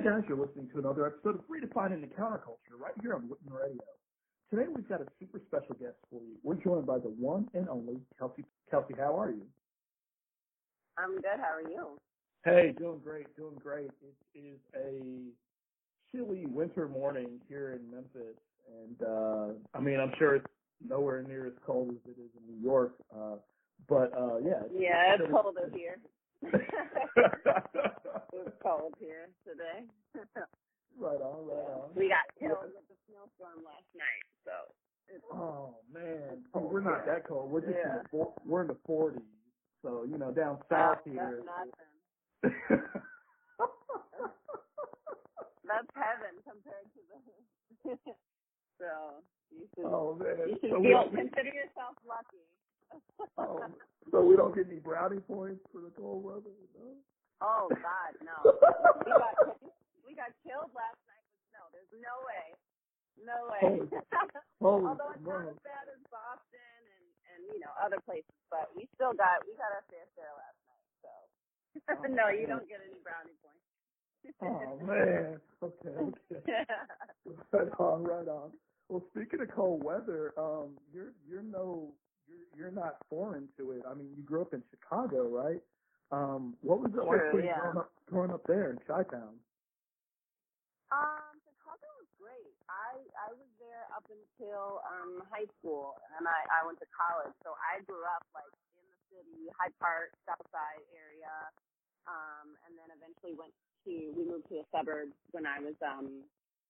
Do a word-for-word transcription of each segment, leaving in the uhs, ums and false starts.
guys, you're listening to another episode of Redefining the Counterculture right here on Whitman Radio. Today we've got a super special guest for you. We're joined by the one and only Kelsey. Kelsey, how are you? I'm good. How are you? Hey, doing great, doing great. It is a chilly winter morning here in Memphis, and uh, I mean, I'm sure it's nowhere near as cold as it is in New York, uh, but uh, yeah. It's, yeah, it's it's colder here. It's cold here today. Right on, right on. We got killed with the snowstorm last night, so. It's Oh man, See, we're not that cold. We're just yeah. in the four, we're in the forties, so you know down Oh, south here. That's nothing. That's heaven compared to the. So you should. Oh man, You should so feel we consider yourself lucky. oh, so we don't get any brownie points for the cold weather, no? Oh God, no. we got we got killed last night with snow. There's no way. No way. Holy, holy Although it's not smokes. as bad as Boston and, and you know other places, but we still got we got our fair share last night. So Oh, no, you man. don't get any brownie points. Oh man. Okay, okay. Right on, right on. Well, speaking of cold weather, um, you're you're no you're you're not foreign to it. I mean, you grew up in Chicago, right? Um, what was it like True, for you yeah. growing up growing up there in Chi-Town? Um, Chicago was great. I I was there up until um high school, and I I went to college. So I grew up like in the city, Hyde Park, South Side area, um, and then eventually went to we moved to the suburbs when I was um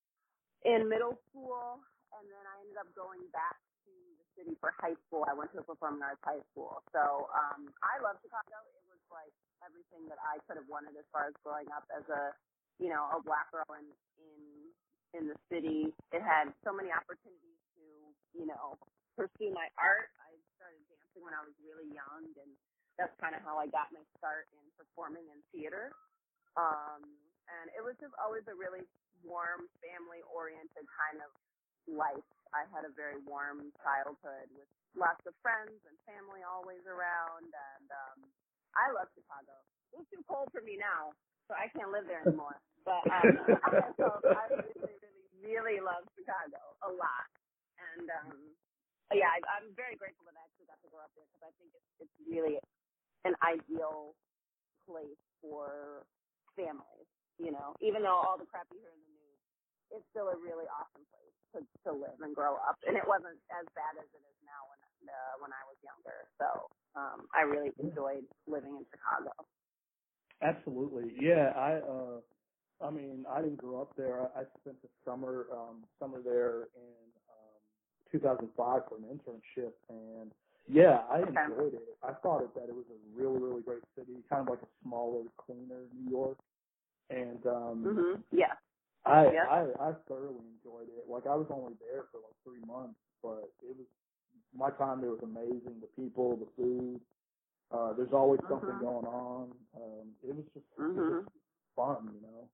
in middle school, and then I ended up going back to the city for high school. I went to a performing arts high school. So um, I love Chicago. It was like everything that I could have wanted as far as growing up as a, you know, a black girl in in in the city. It had so many opportunities to, you know, pursue my art. I started dancing when I was really young, and that's kind of how I got my start in performing in theater. Um, and it was just always a really warm, family-oriented kind of life. I had a very warm childhood with lots of friends and family always around, and um, I love Chicago. It's too cold for me now, so I can't live there anymore. But um, I, so I really, really, really love Chicago a lot. And um, yeah, I, I'm very grateful that I actually got to grow up there because I think it's, it's really an ideal place for families, you know, even though all the crap you hear in the news, it's still a really awesome place to, to live and grow up. And it wasn't as bad as it is now when uh, when I was younger. So um, I really enjoyed living in Chicago. Absolutely, yeah. I uh, I mean, I didn't grow up there. I, I spent the summer um summer there in um two thousand five for an internship, and yeah, I Okay. enjoyed it. I thought it, that it was a really, really great city, kind of like a smaller, cleaner New York. And um, Mhm. Yeah. I, Yeah. I I thoroughly enjoyed it. Like I was only there for like three months, but it was my time there was amazing. The people, the food. Uh, there's always Mhm. something going on. Um, it was just it was Mhm. just fun, you know.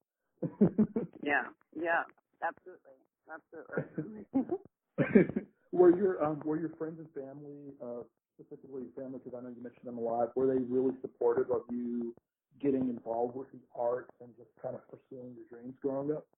Yeah. Yeah. Absolutely. Absolutely. were your um were your friends and family, uh, specifically your family, because I know you mentioned them a lot, were they really supportive of you getting involved with the arts and just kind of pursuing your dreams growing up?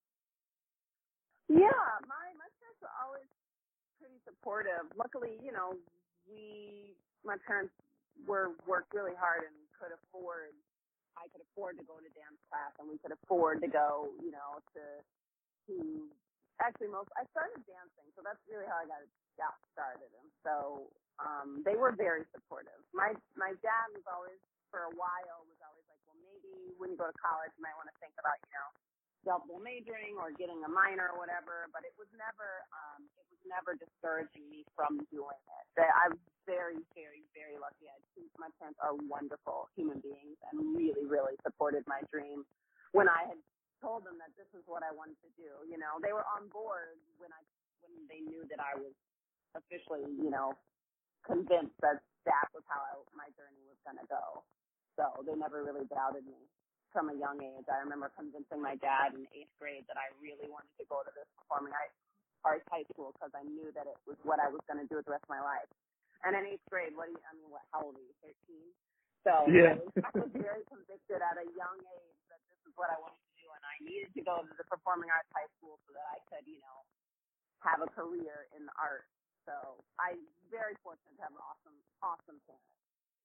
Yeah. My my parents were always pretty supportive. Luckily, you know, we my parents were worked really hard and could afford. I could afford to go to dance class, and we could afford to go, you know, to to actually most. I started dancing, so that's really how I got got started. And so um, they were very supportive. My my dad was always, for a while, was always like, well, maybe when you go to college, you might want to think about, you know, double majoring or getting a minor or whatever. But it was never um, it was never discouraging me from doing it. That I'm very, very, very lucky. I think my parents are wonderful human beings and really, really supported my dream when I had told them that this is what I wanted to do. You know, they were on board when I when they knew that I was officially, you know, convinced that that was how I, my journey was going to go. So they never really doubted me from a young age. I remember convincing my dad in eighth grade that I really wanted to go to this performing arts high school because I knew that it was what I was going to do with the rest of my life. And in eighth grade, what do you, I mean, what, how old are you, thirteen? So Yeah. I was, I was very convicted at a young age that this is what I wanted to do. and I needed to go to the performing arts high school so that I could, you know, have a career in the arts. So I'm very fortunate to have an awesome, awesome parents.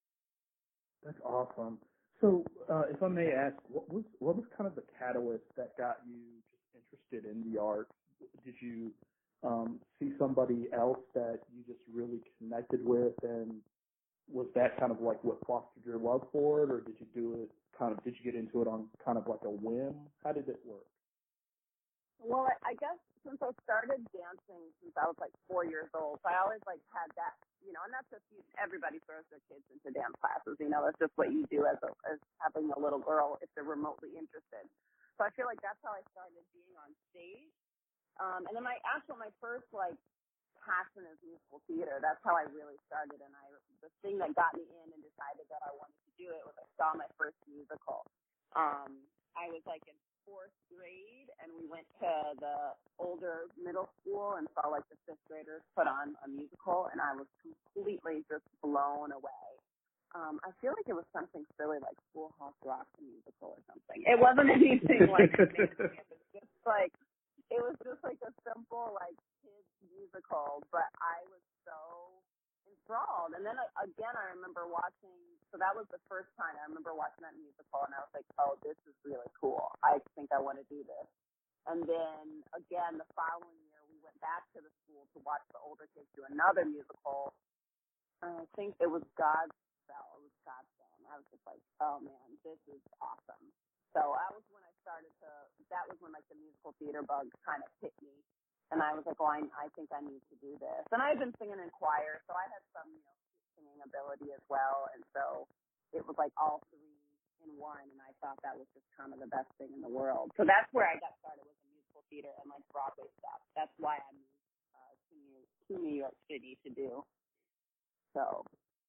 That's awesome. So, uh, if I may ask, what was what was kind of the catalyst that got you just interested in the arts? Did you um, see somebody else that you just really connected with, and was that kind of like what fostered your love for it, or did you do it kind of? Did you get into it on kind of like a whim? How did it work? Well, I, I guess since I started dancing since I was like four years old, so I always like had that, you know, and that's just you, everybody throws their kids into dance classes, you know, that's just what you do as a, as having a little girl if they're remotely interested. So I feel like that's how I started being on stage. Um, and then my actual, my first like passion is musical theater. That's how I really started. And I, the thing that got me in and decided that I wanted to do it was I saw my first musical. Um, I was like in fourth grade, and we went to the older middle school and saw like the fifth graders put on a musical, and I was completely just blown away. Um, I feel like it was something silly like Schoolhouse Rock the musical or something. It wasn't anything like it was just like it was just like a simple like kids musical, but I was so enthralled. And then uh, again, I remember watching. So that was the first time I remember watching that musical, and I was like, "Oh, this is really cool. I think I want to do this." And then again, the following year, we went back to the school to watch the older kids do another musical. And I think it was Godspell. It was Godspell, and I was just like, "Oh man, this is awesome." So that was when I started to. That was when like the musical theater bug kind of hit me. And I was like, well, I, I think I need to do this. And I had been singing in choir, so I had some, you know, singing ability as well. And so it was like all three in one. And I thought that was just kind of the best thing in the world. So that's where I got started with the musical theater and like Broadway stuff. That's why I moved uh, to, New, to New York City to do. So.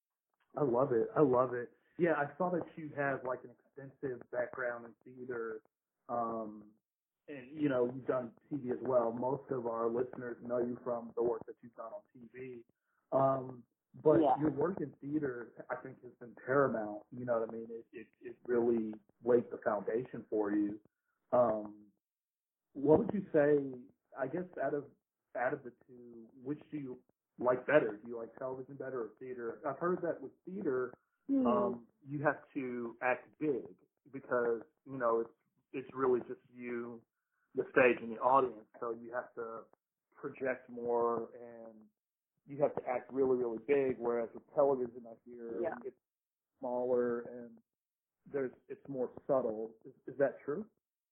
I love it. I love it. Yeah, I saw that you have like an extensive background in theater. Um, and, you know, you've done T V as well. Most of our listeners know you from the work that you've done on T V. Um, but Yeah. your work in theater, I think, has been paramount. You know what I mean? It, it, it really laid the foundation for you. Um, what would you say, I guess, out of out of the two, which do you like better? Do you like television better or theater? I've heard that with theater, Mm-hmm. um, you have to act big because, you know, it's it's really just you, the stage, and the audience. So you have to project more and you have to act really, really big. Whereas with television, I hear Yeah. it's smaller and there's it's more subtle. Is, is that true?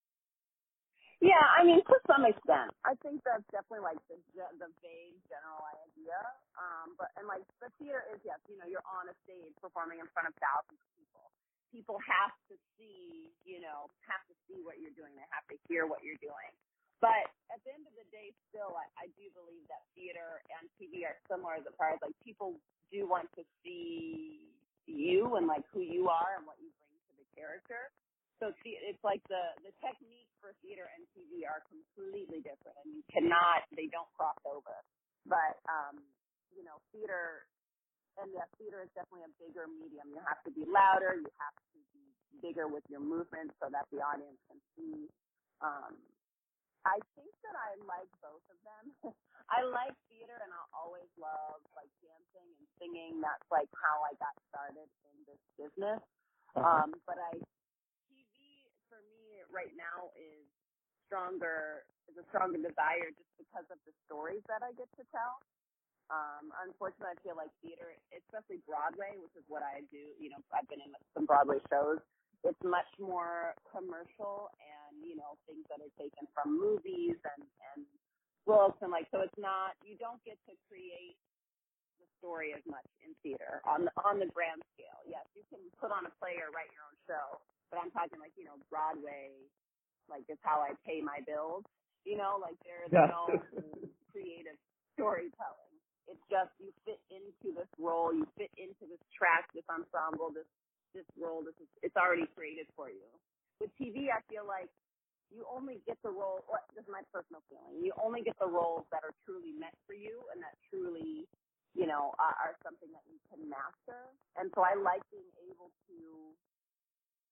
Yeah, I mean, to some extent, I think that's definitely like the the vague general idea. Um, but and like the theater is, yes, you know, you're on a stage performing in front of thousands of people. People have to see, you know, have to see what you're doing. They have to hear what you're doing. But at the end of the day, still, I, I do believe that theater and T V are similar as far as like people do want to see you and like who you are and what you bring to the character. So it's like the, the technique for theater and T V are completely different, and you cannot, they don't cross over. But, um, you know, theater, and yeah, theater is definitely a bigger medium. You have to be louder, you have to be bigger with your movements so that the audience can see. Um, I think that I like both of them. I like theater, and I'll always love, like, dancing and singing. That's, like, how I got started in this business. Uh-huh. Um, but I T V for me right now is stronger, is a stronger desire just because of the stories that I get to tell. Um, unfortunately, I feel like theater, especially Broadway, which is what I do, you know, I've been in some Broadway shows, it's much more commercial and, you know, things that are taken from movies and, and books and like, so it's not, you don't get to create the story as much in theater on the, on the grand scale. Yes, you can put on a play or write your own show, but I'm talking like, you know, Broadway, like is how I pay my bills, you know, like there's Yeah. no creative storytelling. It's just you fit into this role, you fit into this track, this ensemble, this this role, this is, it's already created for you. With T V, I feel like you only get the role, or this is my personal feeling, you only get the roles that are truly meant for you and that truly, you know, are, are something that you can master. And so I like being able to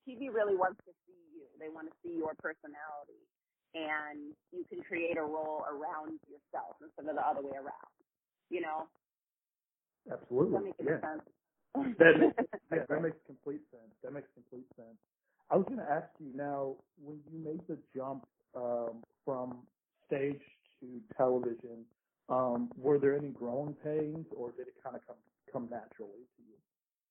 T V really wants to see you. They want to see your personality, and you can create a role around yourself instead of the other way around. You know? Absolutely. Does that make any yeah. sense? That makes, yeah, that makes complete sense. That makes complete sense. I was going to ask you now, when you made the jump um, from stage to television, um, were there any growing pains, or did it kind of come come naturally to you?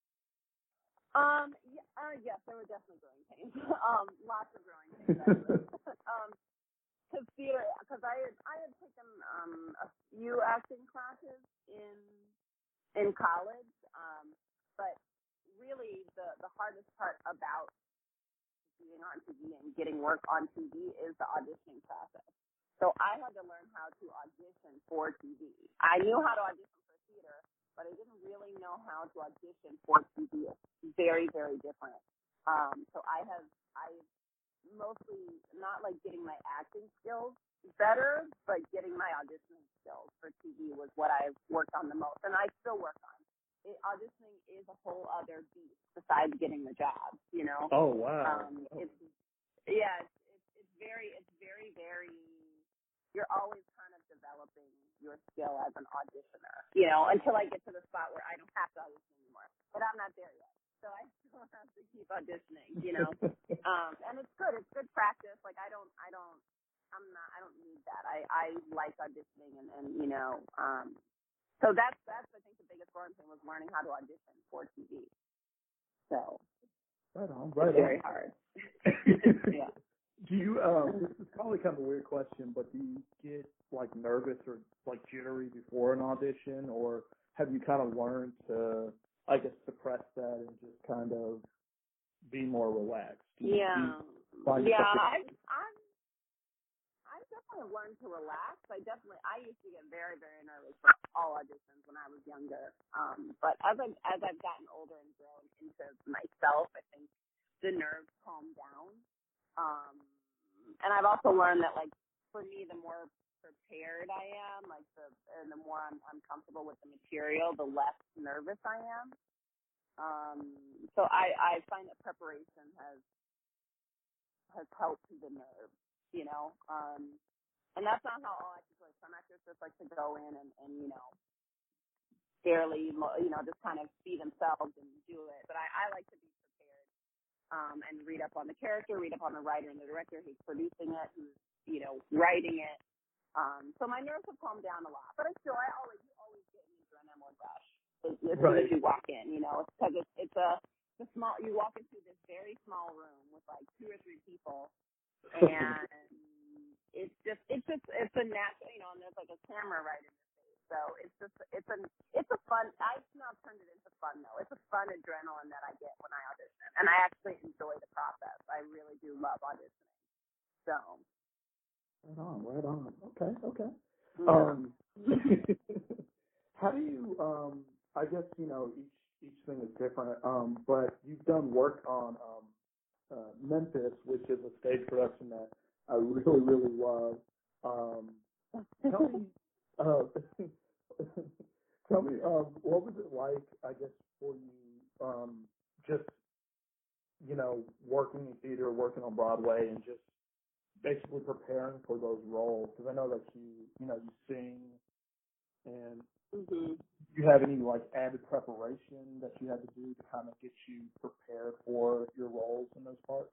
Um, yeah, uh, yes, there were definitely growing pains. um, lots of growing pains, actually. um, cause theater, cause I had, I had taken, um, a few acting classes in, in college. Um, but really the, the hardest part about being on T V and getting work on T V is the auditioning process. So I had to learn how to audition for T V. I knew how to audition for theater, but I didn't really know how to audition for T V. It's very, very different. Um, so I have, I mostly not like getting my acting skills better, but getting my auditioning skills for T V was what I've worked on the most, and I still work on. It, auditioning is a whole other beast besides getting the job, you know. Oh wow! Um, oh. it's yeah, it's, it's it's very it's very very. You're always kind of developing your skill as an auditioner, you know, until I get to the spot where I don't have to audition anymore. But I'm not there yet, so I still have to keep auditioning, you know. um, and it's good. It's good practice. Like I don't I don't I'm not I don't need that. I I like auditioning and and you know. Um, so that's that's I think the biggest growing thing was learning how to audition for T V. So. Right on, right it's very on. hard. Yeah. Do you, um, this is probably kind of a weird question, but do you get, like, nervous or, like, jittery before an audition, or have you kind of learned to, I guess, suppress that and just kind of be more relaxed? Do you, yeah. do you yeah, I, I'm, I definitely have learned to relax. I definitely, I used to get very, very nervous for all auditions when I was younger. Um, but as I've, as I've gotten older and grown into myself, I think the nerves calm down. Um, and I've also learned that, like, for me, the more prepared I am, like, the and the more I'm, I'm comfortable with the material, the less nervous I am. Um, so I, I find that preparation has has helped the nerves, you know. Um, and that's not how all actors work. Some actors just like to go in and, and you know, barely, you know, just kind of be themselves and do it. But I, I like to be prepared. Um, and read up on the character, read up on the writer and the director who's producing it, who's, you know, writing it. Um, so my nerves have calmed down a lot. But I still, I always, you always get an adrenaline rush as, as soon as you walk in, you know, because it's, it's a, it's a small, you walk into this very small room with like two or three people, and it's just, it's just, it's a natural, you know, and there's like a camera right in your face. So it's just, it's a, it's a fun, I've now turned it into fun though. It's a fun adrenaline that I get when I audition. And I actually enjoy the process. I really do love auditioning. So. Right on, right on. Okay, okay. Yeah. Um, how do you, um, I guess, you know, each, each thing is different, um, but you've done work on, um, uh, Memphis, which is a stage production that I really, really love. Um, tell me, uh, tell me, um, what was it like, I guess, for you, um, just, you know, working in theater, working on Broadway, and just basically preparing for those roles? Because I know that you, you know, you sing, and mm-hmm. you have any, like, added preparation that you had to do to kind of get you prepared for your roles in those parts?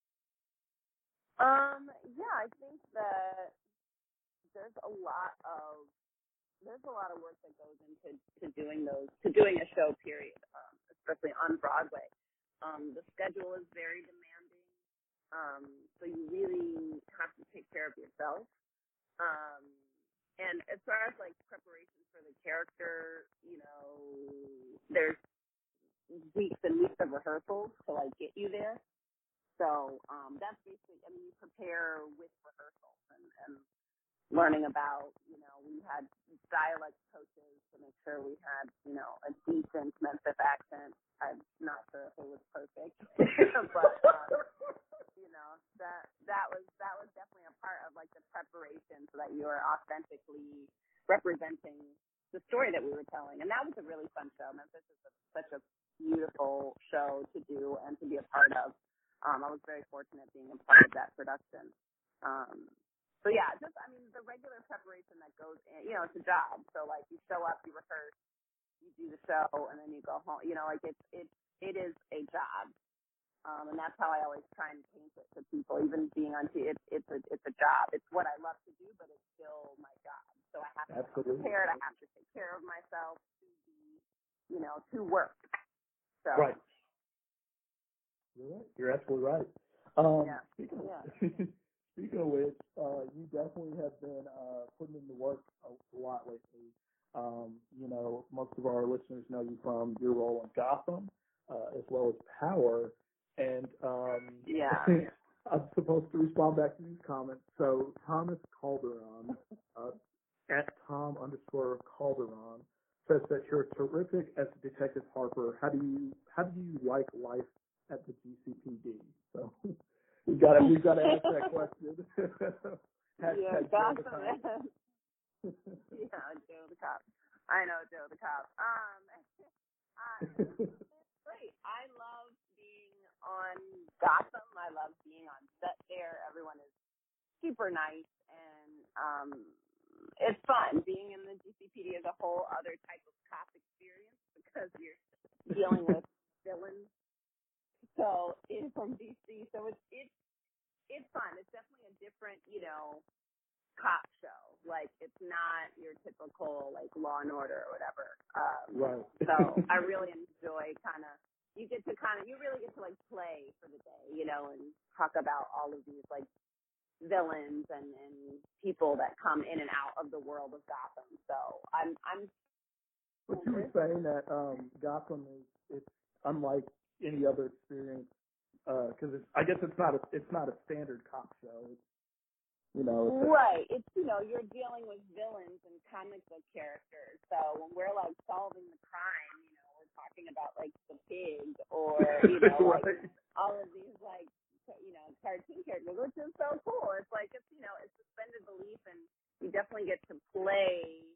Um, yeah, I think that there's a lot of there's a lot of work that goes into to doing those to doing a show. Period, um, especially on Broadway. Um, the schedule is very demanding, um, so you really have to take care of yourself. Um, and as far as like preparation for the character, you know, there's weeks and weeks of rehearsals to like get you there. So um, that's basically, I mean, you prepare with rehearsals and, and learning about, you know, we had dialect coaches to make sure we had, you know, a decent Memphis accent. I'm not sure if it was perfect, but, um, you know, that that was that was definitely a part of, like, the preparation so that you are authentically representing the story that we were telling. And that was a really fun show. Memphis is a, such a beautiful show to do and to be a part of. Um, I was very fortunate being a part of that production. Um, so yeah, just I mean the regular preparation that goes in, you know, it's a job. So like you show up, you rehearse, you do the show, and then you go home. You know, like it's it's it is a job, um, and that's how I always try and paint it to people. Even being on T V, it's it's a it's a job. It's what I love to do, but it's still my job. So I have to be prepared. I have to take care of myself to be, you know, to work. So. Right. You're right. You're absolutely right. Um, yeah. Speaking of, Yeah. speaking of which, uh, you definitely have been uh, putting in the work a, a lot lately. Um, you know, most of our listeners know you from your role in Gotham, uh, as well as Power. And um, Yeah. I'm supposed to respond back to these comments. So Thomas Calderon, uh, at Tom underscore Calderon, says that you're terrific as Detective Harper. How do you how do you like life at the G C P D? So we've got to we've got to ask that question. yeah, Gotham. yeah, Joe the cop. I know Joe the cop. Um, uh, it's great. I love being on Gotham. I love being on set there. Everyone is super nice, and um, it's fun. Being in the G C P D is a whole other type of cop experience because you're dealing with villains. So in from D C, so it's it's it's fun. It's definitely a different, you know, cop show. Like it's not your typical like Law and Order or whatever. Um, right. So I really enjoy kind of you get to kind of you really get to like play for the day, you know, and talk about all of these like villains and, and people that come in and out of the world of Gotham. So I'm I'm. But you were saying that um, Gotham is it's unlike any other experience because it's I guess it's not a it's not a standard cop show. It's, you know, it's right. It's, you know, you're dealing with villains and comic book characters. So when we're like solving the crime, you know, we're talking about like the pig or, you know, like right. all of these like, you know, cartoon characters, which is so cool. It's like, it's, you know, it's suspended belief and you definitely get to play,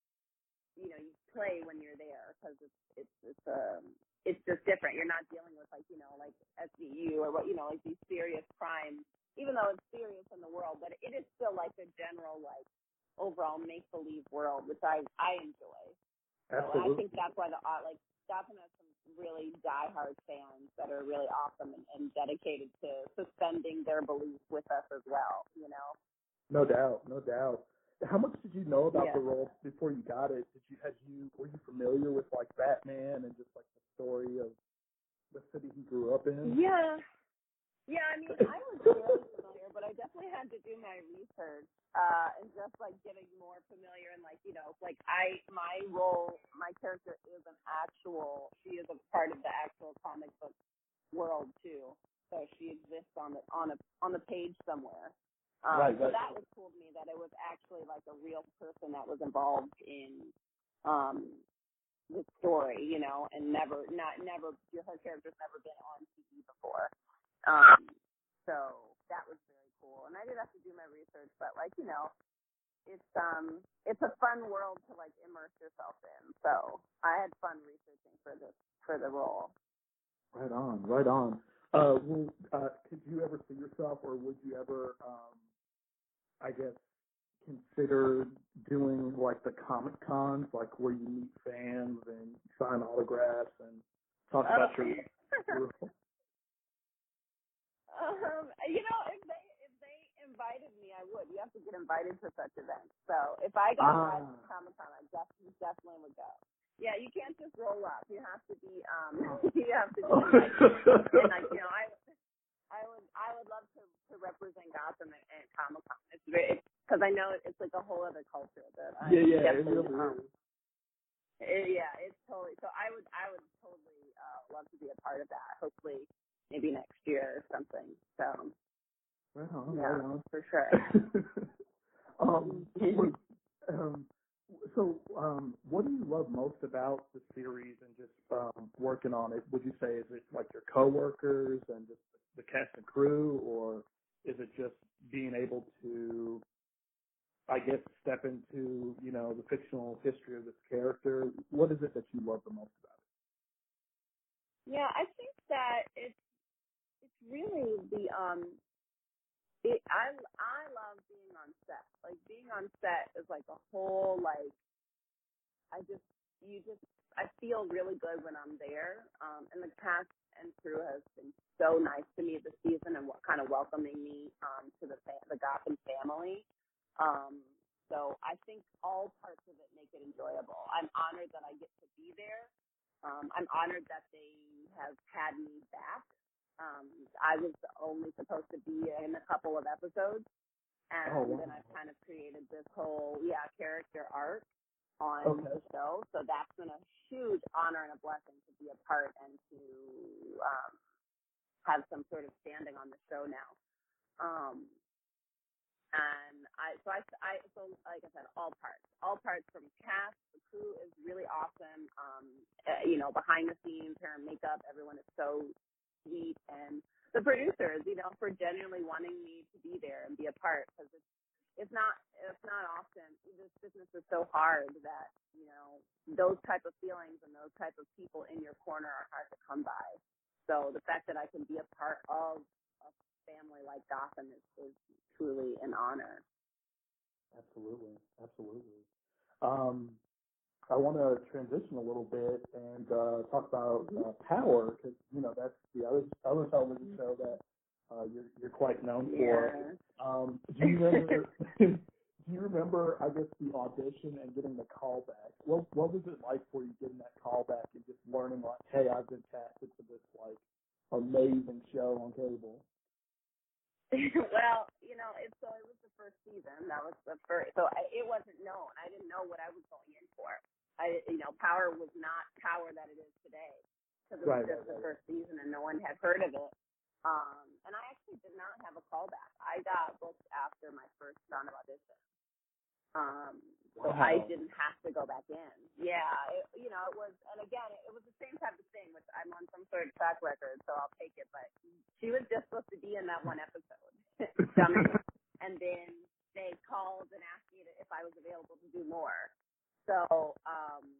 you know, you play when you're there because it's, it's, it's, um, it's just different. You're not dealing with like, you know, like S V U or what, you know, like these serious crimes, even though it's serious in the world, but it is still like a general, like overall make-believe world, which I, I enjoy. So and I think that's why the, uh, like, Gotham has some really diehard fans that are really awesome and, and dedicated to suspending their belief with us as well, you know? No doubt, no doubt. How much did you know about yeah. the role before you got it? Did you had you were you familiar with like Batman and just like the story of the city he grew up in? Yeah. Yeah, I mean, I was very familiar, but I definitely had to do my research uh, and just like getting more familiar and like, you know, like I, my role, my character is an actual, she is a part of the actual comic book world too. So she exists on the on a on the page somewhere. Um, right, so right. that was cool to me that it was actually like a real person that was involved in um, the story, you know, and never not never her character's never been on T V before. Um, so that was very cool. And I did have to do my research, but like, you know, it's um it's a fun world to like immerse yourself in. So I had fun researching for this for the role. Right on, right on. Uh, well, uh, could you ever see yourself, or would you ever, um, I guess, consider doing like the Comic Cons, like where you meet fans and sign autographs and talk Uh, about your, your um, you know, if they if they invited me, I would. You have to get invited to such events. So if I got invited ah. to Comic Con, I definitely definitely would go. Yeah, you can't just roll up. You have to be um you have to be invited. And like, you know, I I would I would love to, to represent Gotham at, at Comic Con. It's very because I know it's like a whole other culture that I yeah, yeah, it definitely really um, is. it, yeah, it's totally. So I would I would totally uh, love to be a part of that. Hopefully, maybe next year or something. So Right on, yeah, right on. for sure. um, what, um, so, um, what do you love most about the series and just um, working on it? Would you say is it like your coworkers and just the cast and crew, or is it just being able to, I guess, step into you know the fictional history of this character? What is it that you love the most about Yeah, I think that it's it's really the um. It, I I love being on set. Like being on set is like a whole like I just you just I feel really good when I'm there. Um, and the cast and crew has been so nice to me this season and what kind of welcoming me um to the fa- the Gotham family. Um, so I think all parts of it make it enjoyable. I'm honored that I get to be there. Um, I'm honored that they have had me back. Um, I was only supposed to be in a couple of episodes, Oh, and wow. then I've kind of created this whole, yeah, character arc on Okay. the show. So that's been a huge honor and a blessing to be a part and to um, have some sort of standing on the show now. Um, and I, so I, I, so like I said, all parts, all parts from cast. The crew is really awesome. Um, uh, you know, behind the scenes, hair and makeup, everyone is so sweet, and the producers, you know, for genuinely wanting me to be there and be a part, because it's it's not it's not often. This business is so hard that you know those type of feelings and those type of people in your corner are hard to come by. So the fact that I can be a part of a family like Gotham is, is truly an honor. Absolutely, absolutely. Um, I want to transition a little bit and uh, talk about uh, Power, because you know that's the other other television show that uh, you're you're quite known for. Yeah. Um, do you remember? do you remember? I guess the audition and getting the call back. What what was it like for you getting that call back and just learning like, hey, I've been casted for this like amazing show on cable? Well, you know, it, so it was the first season. That was the first. So I, it wasn't known. I didn't know what I was going in for. I, you know, Power was not Power that it is today because it was Right, just right, the right. first season and no one had heard of it. Um, and I actually did not have a callback. I got booked after my first round of audition. Um, so Wow. I didn't have to go back in. Yeah, it, you know, it was, and again, it, it was the same type of thing, which I'm on some sort of track record, so I'll take it. But she was just supposed to be in that one episode, dummy. And then they called and asked me to, if I was available to do more. So um,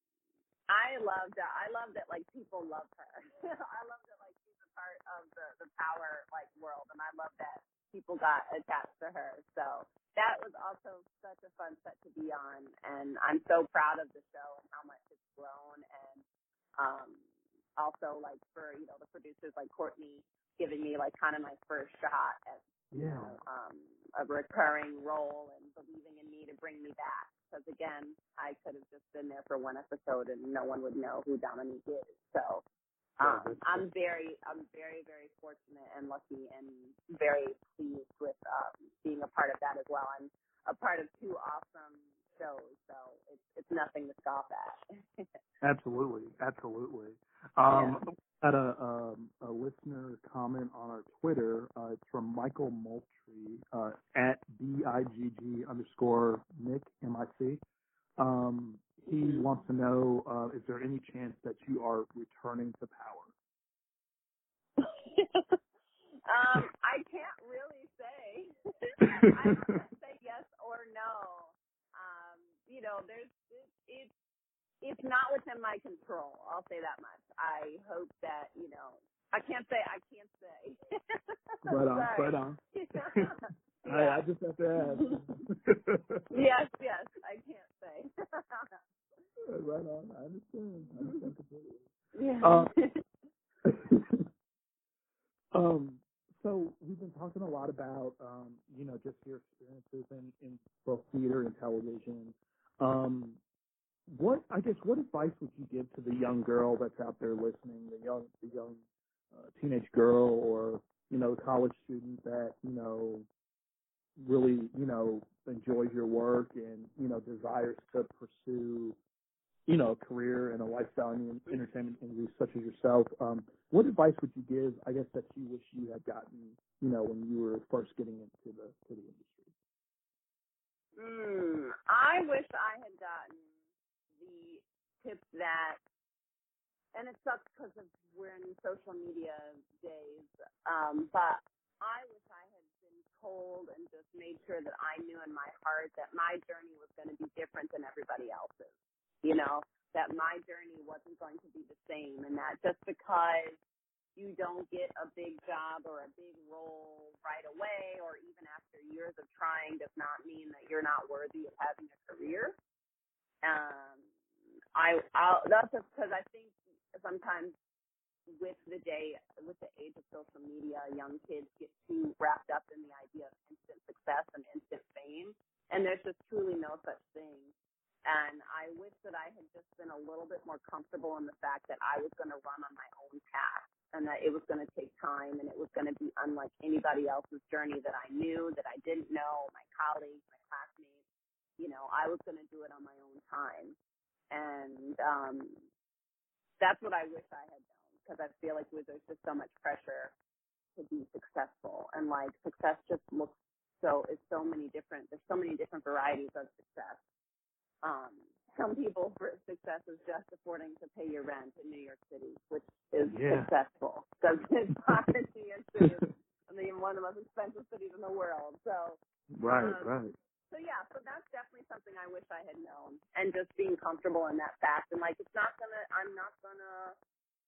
I loved that. I loved that, like, people love her. I loved that, like, she's a part of the, the Power, like, world, and I love that people got attached to her. So that was also such a fun set to be on, and I'm so proud of the show and how much it's grown, and um, also, like, for, you know, the producers like Courtney giving me, like, kind of my first shot at, you Yeah. know, um, a recurring role and believing in me to bring me back. Because, again, I could have just been there for one episode and no one would know who Dominique is. So Yeah, um, that's- I'm very, I'm very, very fortunate and lucky and very pleased with um, being a part of that as well. I'm a part of two awesome shows, so it's it's nothing to scoff at. Absolutely, absolutely. Um, Yeah. Had a um, a listener comment on our Twitter. Uh, it's from Michael Moultrie uh, at B I G G underscore Nick M I C. Um, he Mm-hmm. wants to know: uh, is there any chance that you are returning to Power? um, I can't really say. I can't say yes or no. Um, you know, there's it, it's it's not within my control. I'll say that much. I hope that you know. I can't say. I can't say. Right on, Sorry. right on. Yeah. I, I just have to ask. Yes, yes. I can't say. Right on. I understand. I understand completely. Yeah. Um, Um, so we've been talking a lot about, um, you know, just your experiences in, in both theater and television. Um, what, I guess, what advice would you give to the young girl that's out there listening, the young, the young uh, teenage girl or, you know, college student that, you know, really, you know, enjoys your work and, you know, desires to pursue you know, a career and a lifestyle in the entertainment industry such as yourself, um, what advice would you give, I guess, that you wish you had gotten, you know, when you were first getting into the to the industry? Mm, I wish I had gotten the tips that, and it sucks because of we're in social media days, um, but I wish I had been told and just made sure that I knew in my heart that my journey was going to be different than everybody else's. You know, that my journey wasn't going to be the same, and that just because you don't get a big job or a big role right away, or even after years of trying, does not mean that you're not worthy of having a career. Um, I, I'll, that's because I think sometimes with the day, with the age of social media, young kids get too wrapped up in the idea of instant success and instant fame, and there's just truly no such thing. And I wish that I had just been a little bit more comfortable in the fact that I was going to run on my own path, and that it was going to take time, and it was going to be unlike anybody else's journey that I knew, that I didn't know, my colleagues, my classmates. You know, I was going to do it on my own time. And um, that's what I wish I had done, because I feel like there's just so much pressure to be successful. And, like, success just looks so, it's so many different, there's so many different varieties of success. Um, some people, for success is just affording to pay your rent in New York City, which is yeah. successful, because New York City is, I mean, one of the most expensive cities in the world. So, right, um, right. So yeah, so that's definitely something I wish I had known, and just being comfortable in that fact. And like, it's not gonna, I'm not gonna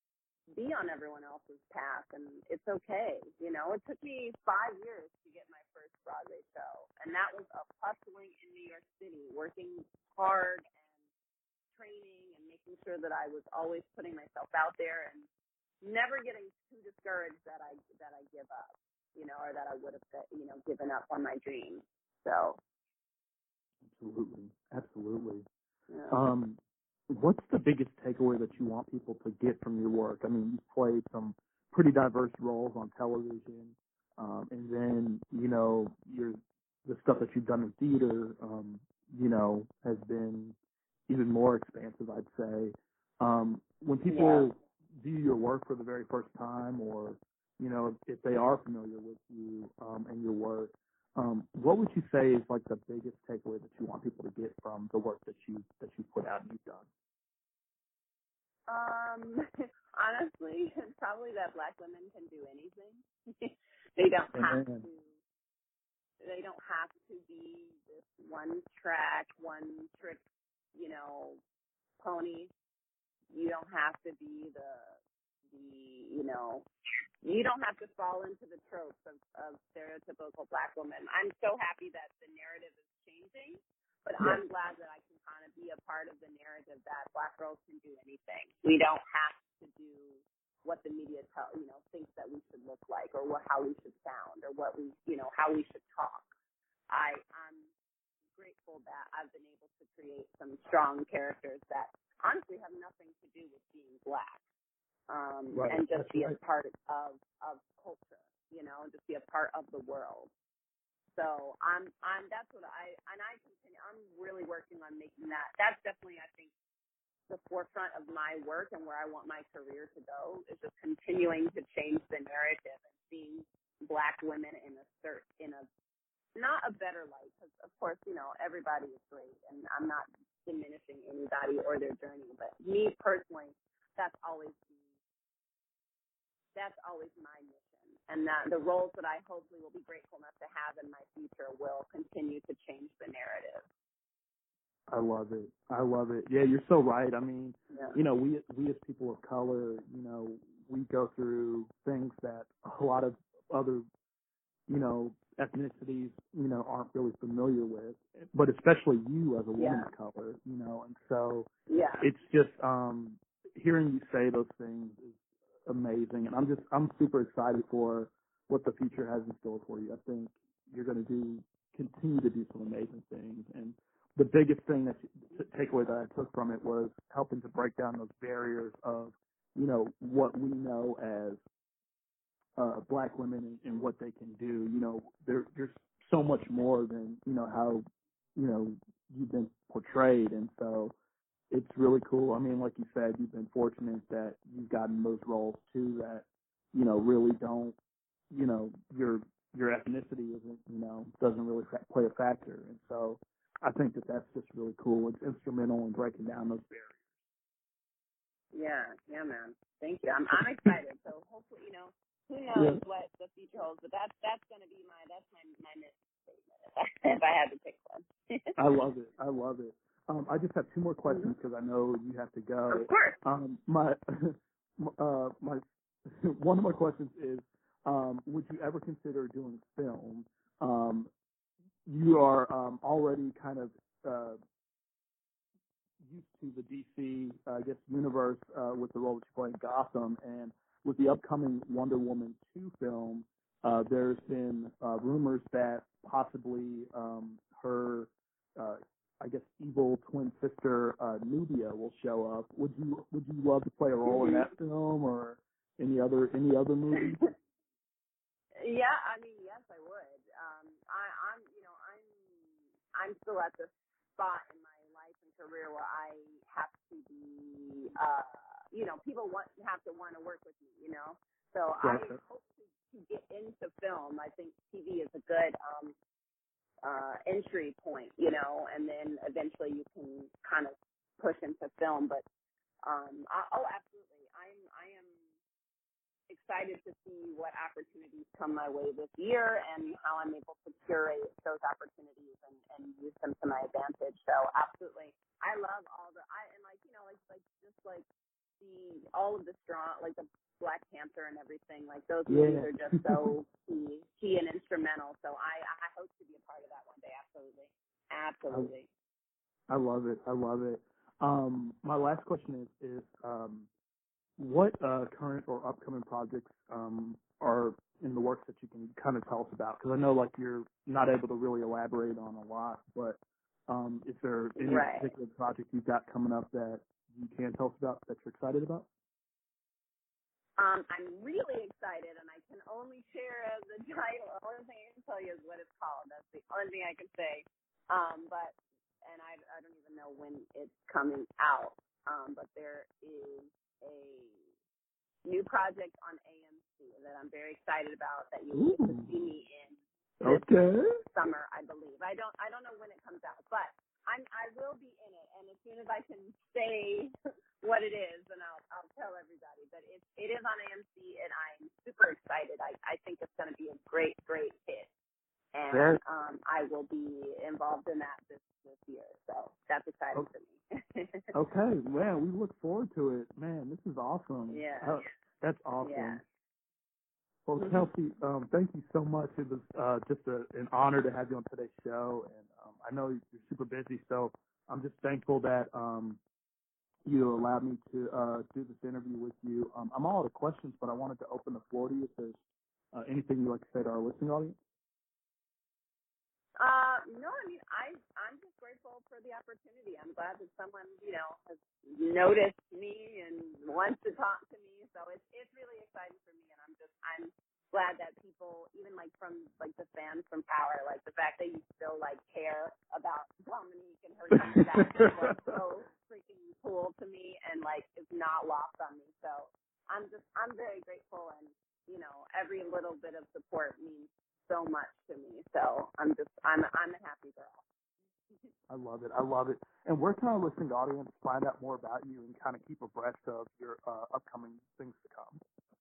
be on everyone else's path, and it's okay. You know, it took me five years to get my first Broadway show, and that was of hustling in New York City, working hard and training and making sure that I was always putting myself out there and never getting too discouraged that I that I give up, you know, or that I would have, you know, given up on my dreams. So. Absolutely, absolutely. Yeah. Um, what's the biggest takeaway that you want people to get from your work? I mean, you've played some pretty diverse roles on television, um, and then you know your the stuff that you've done in theater, um, you know, has been even more expansive, I'd say. Um, when people Yeah. view your work for the very first time, or you know, if they are familiar with you um, and your work, Um, what would you say is like the biggest takeaway that you want people to get from the work that you that you put out and you've done? Um, honestly, probably that Black women can do anything. They don't have Amen. to. They don't have to be this one track, one trick, you know, pony. You don't have to be the the you know. You don't have to fall into the tropes of, of stereotypical Black women. I'm so happy that the narrative is changing, but Yes. I'm glad that I can kind of be a part of the narrative that Black girls can do anything. We don't have to do what the media tell you know thinks that we should look like, or what how we should sound, or what we you know how we should talk. I I'm grateful that I've been able to create some strong characters that honestly have nothing to do with being Black. Um, Right. and just That's be right. a part of, of culture, you know, just be a part of the world. So I'm, I'm, that's what I, and I continue, I'm really working on making that. That's definitely, I think, the forefront of my work and where I want my career to go, is just continuing to change the narrative and seeing Black women in a cert, in a, not a better light, because of course, you know, everybody is great, and I'm not diminishing anybody or their journey, but me personally, that's always been That's always my mission, and that the roles that I hopefully will be grateful enough to have in my future will continue to change the narrative. I love it. I love it. Yeah, you're so right. I mean, Yeah. you know, we we as people of color, you know, we go through things that a lot of other, you know, ethnicities, you know, aren't really familiar with, but especially you as a woman Yeah. of color, you know, and so Yeah. it's just um hearing you say those things is amazing, and I'm just I'm super excited for what the future has in store for you. I think you're going to do continue to do some amazing things, and the biggest thing that you, takeaway that I took from it was helping to break down those barriers of, you know, what we know as uh, Black women and, and what they can do. You know, there, there's so much more than, you know, how, you know, you've been portrayed. And so it's really cool. I mean, like you said, you've been fortunate that you've gotten those roles too that, you know, really don't, you know, your, your ethnicity isn't, you know, doesn't really fa- play a factor. And so I think that that's just really cool. It's instrumental in breaking down those barriers. Yeah. Yeah, man. Thank you. I'm, I'm excited. So hopefully, you know, who Yeah. knows what the future holds, but that's, that's going to be my, that's my, my mission statement if I, if I had to pick one. I love it. I love it. Um, I just have two more questions Mm-hmm. because I know you have to go. Of course. Um, my uh, my one of my questions is, um, would you ever consider doing film? Um, you are um, already kind of uh, used to the D C, uh, I guess, universe uh, with the role that you play in Gotham, and with the upcoming Wonder Woman two film, uh, there's been uh, rumors that possibly um, her, uh, I guess, evil twin sister uh, Nubia will show up. Would you Would you love to play a role in that film or any other any other movie? Yeah, I mean, yes, I would. Um, I, I'm, you know, I'm, I'm still at the spot in my life and career where I have to be, uh, you know, people want have to want to work with me, you know. So I Gotcha. hope to, to get into film. I think T V is a good um, uh, entry point, you know, and then eventually you can kind of push into film. But um, I, oh, absolutely, I'm, I am. excited to see what opportunities come my way this year and how I'm able to curate those opportunities and, and use them to my advantage. So absolutely. I love all the, I, and like, you know, like, like, just like the, all of the strong, like the Black Panther and everything, like those movies Yeah. are just so key, key and instrumental. So I, I hope to be a part of that one day. Absolutely. Absolutely. I, I love it. I love it. Um, my last question is, is, um, what uh, current or upcoming projects um, are in the works that you can kind of tell us about? Because I know like you're not able to really elaborate on a lot, but um, is there any Right. particular project you've got coming up that you can tell us about that you're excited about? Um, I'm really excited, and I can only share as a title. The only thing I can tell you is what it's called. That's the only thing I can say. Um, but, and I, I don't even know when it's coming out. Um, but there is a new project on A M C that I'm very excited about that you will get to see me in this Okay. summer, I believe. I don't, I don't know when it comes out, but I'm, I will be in it, and as soon as I can say what it is, then I'll, I'll tell everybody. But it, it is on A M C, and I'm super excited. I, I think it's going to be a great, great hit, Very, and um, I will be involved in that this this year. So that's exciting for me. okay, man, we look forward to it. Man, this is awesome. Yeah, Uh, that's yeah. awesome. Well, Mm-hmm. Kelsey, um, thank you so much. It was uh, just a, an honor to have you on today's show, and um, I know you're super busy, so I'm just thankful that um, you allowed me to uh, do this interview with you. Um, I'm all out of questions, but I wanted to open the floor to you if there's uh, anything you'd like to say to our listening audience. Uh, no, I mean, I, I'm just grateful for the opportunity. I'm glad that someone, you know, has noticed me and wants to talk to me. So it's, it's really exciting for me. And I'm just, I'm glad that people, even like from, like the fans from Power, like the fact that you still like care about Dominique and her success is like so freaking cool to me and like it's not lost on me. So I'm just, I'm very grateful and, you know, every little bit of support means so much to me. So I'm just, I'm, I'm a happy girl. I love it. I love it. And where can our listening audience find out more about you and kind of keep abreast of your uh, upcoming things to come?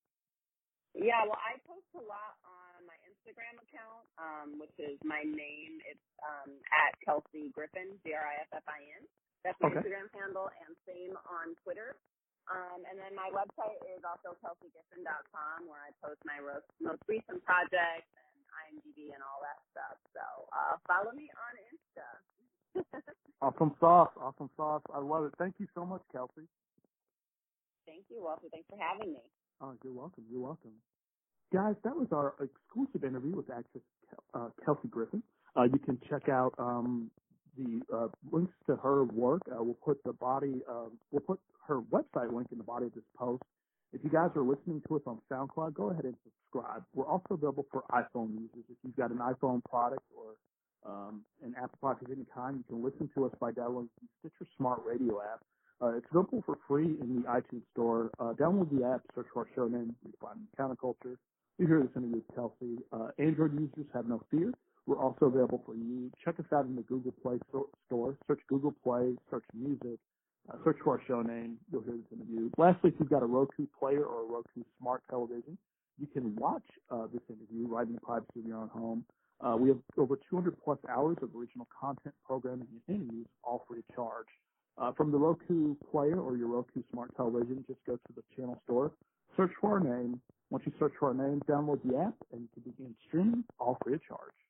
Yeah, well, I post a lot on my Instagram account, um, which is my name. It's um, at Kelsey Griffin, G R I F F I N. That's my Okay. Instagram handle, and same on Twitter. Um, and then my website is also kelsey griffin dot com, where I post my ro- most recent projects and I M D B and all that stuff. So uh, follow me on Insta. Awesome sauce. Awesome sauce. I love it. Thank you so much, Kelsey. Thank you, Walter. Thanks for having me. Oh, you're welcome. You're welcome. Guys, that was our exclusive interview with actress uh, Kelsey Griffin. Uh, you can check out um, the uh, links to her work. Uh, we'll put the body, uh, we'll put her website link in the body of this post. If you guys are listening to us on SoundCloud, go ahead and subscribe. We're also available for iPhone users. If you've got an iPhone product or um, an Apple product of any kind, you can listen to us by downloading the Stitcher Smart Radio app. Uh, it's available for free in the iTunes store. Uh, download the app, search for our show name, you find Counterculture. You hear this interview with Kelsey. Uh, Android users have no fear. We're also available for you. Check us out in the Google Play so- store. Search Google Play, search music, uh, search for our show name. You'll hear this interview. Lastly, if you've got a Roku player or a Roku smart television, you can watch uh, this interview right in the privacy of your own home. Uh, we have over two hundred plus hours of original content, programming, and interviews, all free of charge. Uh, from the Roku player or your Roku smart television, just go to the channel store. search for our name. Once you search for our name, download the app, and you can begin streaming all free of charge.